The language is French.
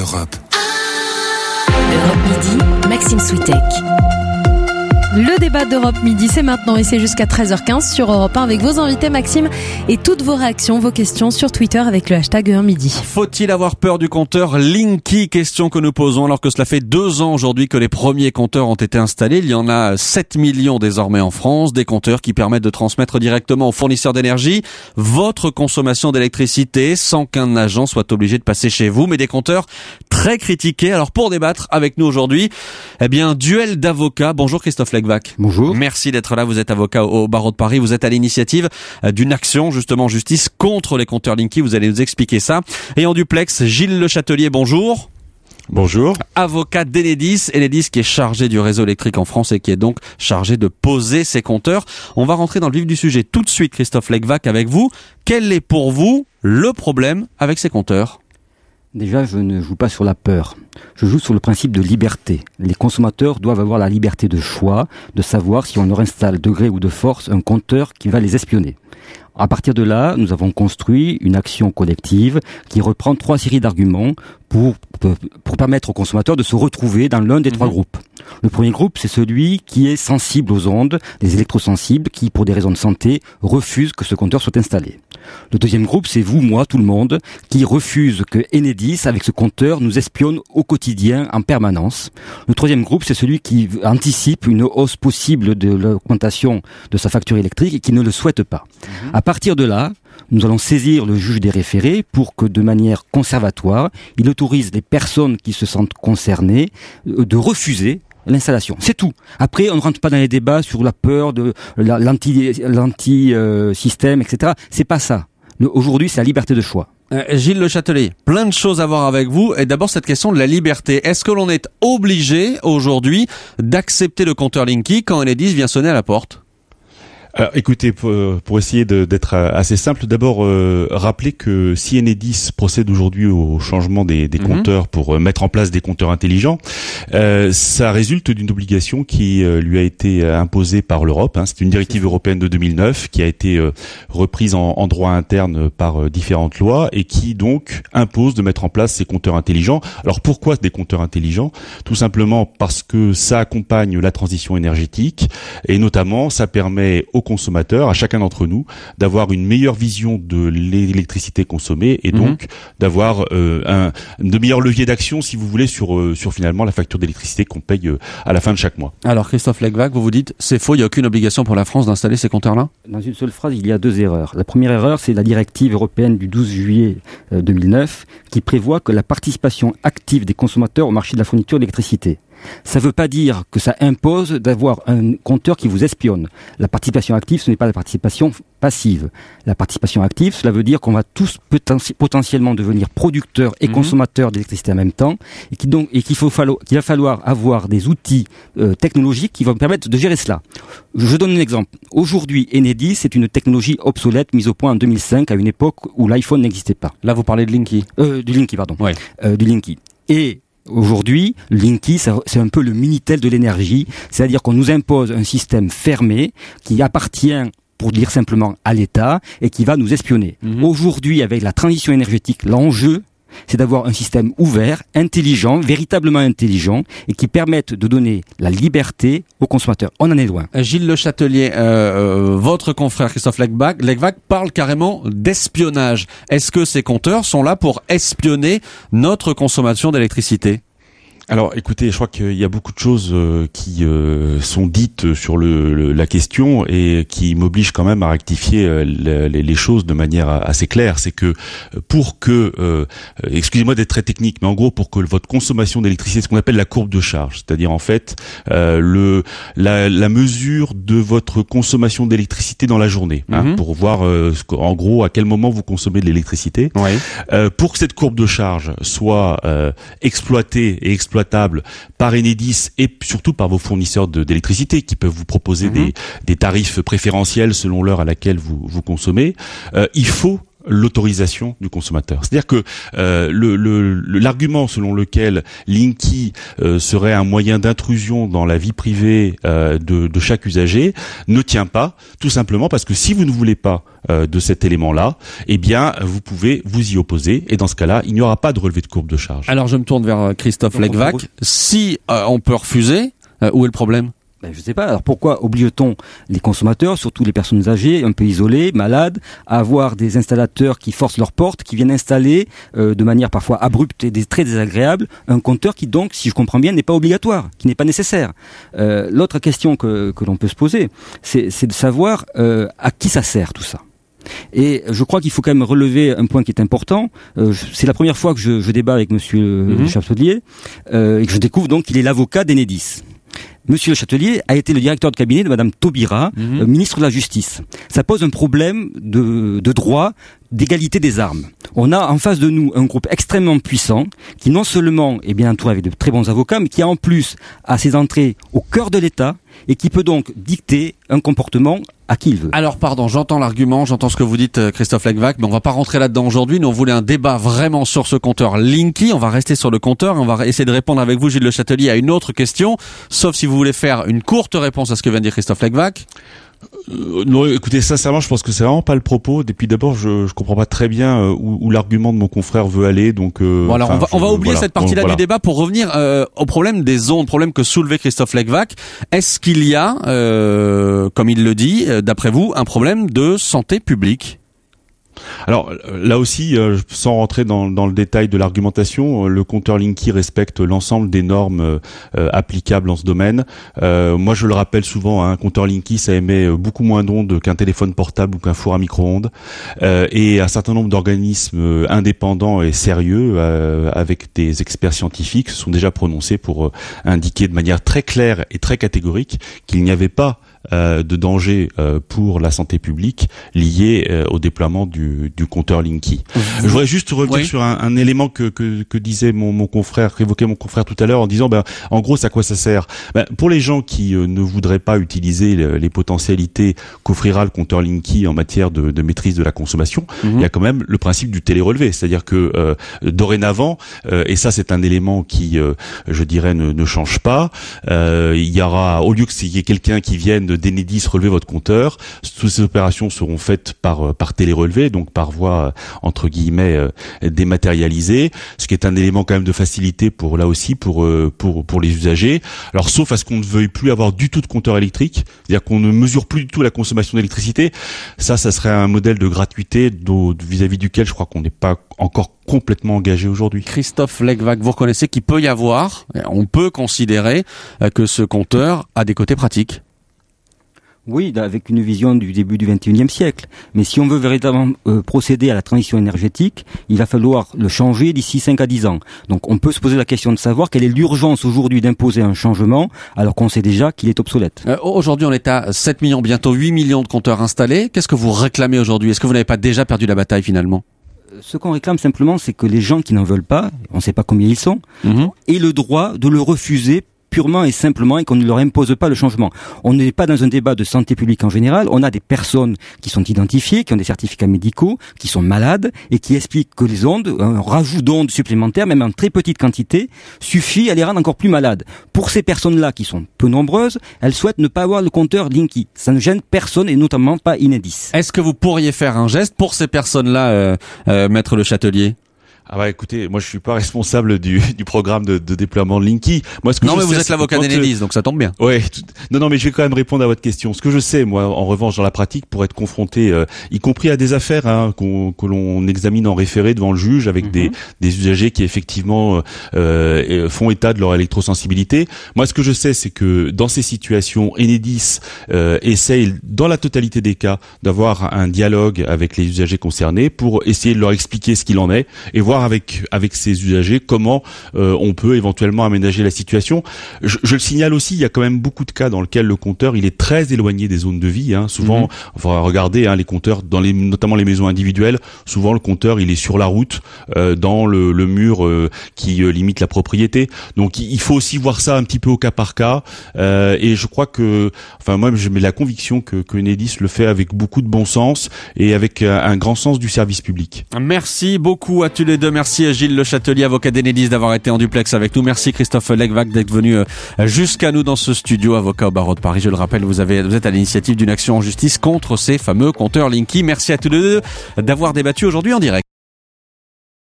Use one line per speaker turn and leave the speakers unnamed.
Europe.
Europe Midi, Maxime Switek.
Le débat d'Europe Midi, c'est maintenant et c'est jusqu'à 13h15 sur Europe 1 avec vos invités Maxime et toutes vos réactions, vos questions sur Twitter avec le hashtag #Midi.
Faut-il avoir peur du compteur Linky? Question que nous posons alors que cela fait 2 ans aujourd'hui que les premiers compteurs ont été installés. Il y en a 7 millions désormais en France, des compteurs qui permettent de transmettre directement aux fournisseurs d'énergie votre consommation d'électricité sans qu'un agent soit obligé de passer chez vous, mais des compteurs très critiqués. Alors pour débattre avec nous aujourd'hui, duel d'avocats. Bonjour Christophe Legvac.
Bonjour.
Merci d'être là. Vous êtes avocat au barreau de Paris. Vous êtes à l'initiative d'une action justement en justice contre les compteurs Linky. Vous allez nous expliquer ça. Et en duplex, Gilles Le Châtelier, bonjour.
Bonjour.
Avocat d'Enedis. Enedis qui est chargé du réseau électrique en France et qui est donc chargé de poser ces compteurs. On va rentrer dans le vif du sujet tout de suite, Christophe Legvac, avec vous. Quel est pour vous le problème avec ces compteurs ?
Déjà, je ne joue pas sur la peur. Je joue sur le principe de liberté. Les consommateurs doivent avoir la liberté de choix, de savoir si on leur installe de gré ou de force un compteur qui va les espionner. À partir de là, nous avons construit une action collective qui reprend 3 séries d'arguments pour permettre aux consommateurs de se retrouver dans l'un des 3 groupes. Le premier groupe, c'est celui qui est sensible aux ondes, les électrosensibles qui, pour des raisons de santé, refusent que ce compteur soit installé. Le deuxième groupe, c'est vous, moi, tout le monde, qui refuse que Enedis, avec ce compteur, nous espionne au quotidien, en permanence. Le troisième groupe, c'est celui qui anticipe une hausse possible de l'augmentation de sa facture électrique et qui ne le souhaite pas. À partir de là, nous allons saisir le juge des référés pour que, de manière conservatoire, il autorise les personnes qui se sentent concernées de refuser l'installation. C'est tout. Après, on ne rentre pas dans les débats sur la peur de l'anti-système, etc. C'est pas ça. Aujourd'hui, c'est la liberté de choix.
Gilles Le Châtelier, plein de choses à voir avec vous. Et d'abord, cette question de la liberté. Est-ce que l'on est obligé, aujourd'hui, d'accepter le compteur Linky quand Enedis vient sonner à la porte ?
Alors, écoutez, pour essayer d'être assez simple, d'abord rappeler que si Enedis procède aujourd'hui au changement des compteurs pour mettre en place des compteurs intelligents, ça résulte d'une obligation qui lui a été imposée par l'Europe. C'est une directive européenne de 2009 qui a été reprise en droit interne par différentes lois et qui donc impose de mettre en place ces compteurs intelligents. Alors pourquoi des compteurs intelligents ? Tout simplement parce que ça accompagne la transition énergétique et notamment ça permet aux consommateurs, à chacun d'entre nous, d'avoir une meilleure vision de l'électricité consommée et donc d'avoir de meilleurs leviers d'action, si vous voulez, sur finalement la facture d'électricité qu'on paye à la fin de chaque mois.
Alors Christophe Legvac, vous dites c'est faux, il n'y a aucune obligation pour la France d'installer ces compteurs-là ?
Dans une seule phrase, il y a 2 erreurs. La première erreur, c'est la directive européenne du 12 juillet 2009 qui prévoit que la participation active des consommateurs au marché de la fourniture d'électricité. Ça ne veut pas dire que ça impose d'avoir un compteur qui vous espionne. La participation active, ce n'est pas la participation passive. La participation active, cela veut dire qu'on va tous potentiellement devenir producteurs et consommateurs d'électricité en même temps, et qu'il va falloir avoir des outils technologiques qui vont permettre de gérer cela. Je donne un exemple. Aujourd'hui, Enedis, c'est une technologie obsolète mise au point en 2005, à une époque où l'iPhone n'existait pas.
Là, vous parlez de Linky.
Du Linky, pardon.
Ouais.
Du Linky. Et aujourd'hui, Linky, c'est un peu le Minitel de l'énergie, c'est-à-dire qu'on nous impose un système fermé qui appartient, pour dire simplement, à l'État et qui va nous espionner. Aujourd'hui, avec la transition énergétique, l'enjeu, c'est d'avoir un système ouvert, intelligent, véritablement intelligent et qui permette de donner la liberté aux consommateurs. On en est loin.
Gilles Le Châtelier, votre confrère Christophe Legvac parle carrément d'espionnage. Est-ce que ces compteurs sont là pour espionner notre consommation d'électricité ?
Alors, écoutez, je crois qu'il y a beaucoup de choses qui sont dites sur la question et qui m'obligent quand même à rectifier les choses de manière assez claire. C'est que pour que, excusez-moi d'être très technique, mais en gros, pour que votre consommation d'électricité, ce qu'on appelle la courbe de charge, c'est-à-dire en fait la mesure de votre consommation d'électricité dans la journée, pour voir en gros à quel moment vous consommez de l'électricité. Ouais. Pour que cette courbe de charge soit exploitée et exploitable par Enedis et surtout par vos fournisseurs d'électricité qui peuvent vous proposer des tarifs préférentiels selon l'heure à laquelle vous consommez, il faut l'autorisation du consommateur. C'est-à-dire que l'argument selon lequel Linky serait un moyen d'intrusion dans la vie privée de chaque usager ne tient pas, tout simplement parce que si vous ne voulez pas de cet élément-là, eh bien vous pouvez vous y opposer, et dans ce cas-là, il n'y aura pas de relevé de courbe de charge.
Alors je me tourne vers Christophe Legvac. Si on peut refuser, où est le problème ?
Je ne sais pas. Alors pourquoi oblige-t-on les consommateurs, surtout les personnes âgées, un peu isolées, malades, à avoir des installateurs qui forcent leurs portes, qui viennent installer de manière parfois abrupte et très désagréable un compteur qui donc, si je comprends bien, n'est pas obligatoire, qui n'est pas nécessaire. L'autre question que l'on peut se poser, c'est de savoir à qui ça sert tout ça. Et je crois qu'il faut quand même relever un point qui est important. C'est la première fois que je débat avec Monsieur Le Châtelier et que je découvre donc qu'il est l'avocat d'Enedis. Monsieur Le Châtelier a été le directeur de cabinet de Madame Taubira, ministre de la Justice. Ça pose un problème de droit, d'égalité des armes. On a en face de nous un groupe extrêmement puissant qui non seulement est bien entouré avec de très bons avocats, mais qui en plus a ses entrées au cœur de l'État et qui peut donc dicter un comportement à qui il veut.
Alors pardon, j'entends l'argument, j'entends ce que vous dites Christophe Legvac, mais on va pas rentrer là-dedans aujourd'hui. Nous on voulait un débat vraiment sur ce compteur Linky. On va rester sur le compteur et on va essayer de répondre avec vous, Gilles Le Châtelier, à une autre question, sauf si vous voulez faire une courte réponse à ce que vient de dire Christophe Legvac.
Non, écoutez, sincèrement, je pense que c'est vraiment pas le propos. Et puis d'abord, je comprends pas très bien où l'argument de mon confrère veut aller. Donc,
bon, alors on va oublier cette partie-là du débat pour revenir au problème des ondes, problème que soulevait Christophe Legvac. Est-ce qu'il y a, comme il le dit, d'après vous, un problème de santé publique ?
Alors là aussi, sans rentrer dans le détail de l'argumentation, le compteur Linky respecte l'ensemble des normes applicables en ce domaine. Moi, je le rappelle souvent, un compteur Linky, ça émet beaucoup moins d'ondes qu'un téléphone portable ou qu'un four à micro-ondes. Et un certain nombre d'organismes indépendants et sérieux, avec des experts scientifiques, se sont déjà prononcés pour indiquer de manière très claire et très catégorique qu'il n'y avait pas de danger pour la santé publique lié au déploiement du compteur Linky. Je voudrais juste revenir sur un élément que disait mon confrère, qu'évoquait mon confrère tout à l'heure en disant en gros à quoi ça sert. Pour les gens qui ne voudraient pas utiliser les potentialités qu'offrira le compteur Linky en matière de maîtrise de la consommation, il y a quand même le principe du télérelevé, c'est-à-dire que dorénavant, et ça c'est un élément qui je dirais ne change pas, il y aura, au lieu qu'il y ait quelqu'un qui vienne d'Enedis relever votre compteur, toutes ces opérations seront faites par télérelevé, donc par voie entre guillemets dématérialisée, ce qui est un élément quand même de facilité pour les usagers. Alors sauf à ce qu'on ne veuille plus avoir du tout de compteur électrique, c'est-à-dire qu'on ne mesure plus du tout la consommation d'électricité, ça serait un modèle de gratuité vis-à-vis duquel je crois qu'on n'est pas encore complètement engagé aujourd'hui.
Christophe Legvac, vous reconnaissez qu'il peut y avoir, on peut considérer que ce compteur a des côtés pratiques.
Oui, avec une vision du début du XXIe siècle. Mais si on veut véritablement procéder à la transition énergétique, il va falloir le changer d'ici 5 à 10 ans. Donc on peut se poser la question de savoir quelle est l'urgence aujourd'hui d'imposer un changement alors qu'on sait déjà qu'il est obsolète.
Aujourd'hui, on est à 7 millions, bientôt 8 millions de compteurs installés. Qu'est-ce que vous réclamez aujourd'hui ? Est-ce que vous n'avez pas déjà perdu la bataille finalement ?
Ce qu'on réclame simplement, c'est que les gens qui n'en veulent pas, on ne sait pas combien ils sont, aient le droit de le refuser purement et simplement et qu'on ne leur impose pas le changement. On n'est pas dans un débat de santé publique en général, on a des personnes qui sont identifiées, qui ont des certificats médicaux, qui sont malades et qui expliquent que les ondes, un rajout d'ondes supplémentaires, même en très petite quantité, suffit à les rendre encore plus malades. Pour ces personnes-là qui sont peu nombreuses, elles souhaitent ne pas avoir le compteur Linky. Ça ne gêne personne et notamment pas Enedis.
Est-ce que vous pourriez faire un geste pour ces personnes-là, Maître Le Châtelier ?
Ah écoutez, moi je suis pas responsable du programme de déploiement de Linky. Moi ce que
non mais vous êtes l'avocat d'Enedis, donc ça tombe bien.
Ouais. Non mais je vais quand même répondre à votre question. Ce que je sais moi en revanche dans la pratique pour être confronté y compris à des affaires que l'on examine en référé devant le juge avec des usagers qui effectivement font état de leur électrosensibilité. Moi ce que je sais c'est que dans ces situations Enedis essaye dans la totalité des cas d'avoir un dialogue avec les usagers concernés pour essayer de leur expliquer ce qu'il en est et voir voir avec ces usagers comment on peut éventuellement aménager la situation. Je le signale aussi, il y a quand même beaucoup de cas dans lesquels le compteur il est très éloigné des zones de vie. Souvent, on va regarder les compteurs notamment les maisons individuelles. Souvent, le compteur il est sur la route, dans le mur qui limite la propriété. Donc, il faut aussi voir ça un petit peu au cas par cas. Et je crois que, moi, je mets la conviction que Enedis le fait avec beaucoup de bon sens et avec un grand sens du service public.
Merci beaucoup à tous les deux. Merci Gilles Le Châtelier, avocat d'Enedis, d'avoir été en duplex avec nous. Merci Christophe Legvac d'être venu jusqu'à nous dans ce studio, avocat au barreau de Paris. Je le rappelle, vous êtes à l'initiative d'une action en justice contre ces fameux compteurs Linky. Merci à tous les deux d'avoir débattu aujourd'hui en direct.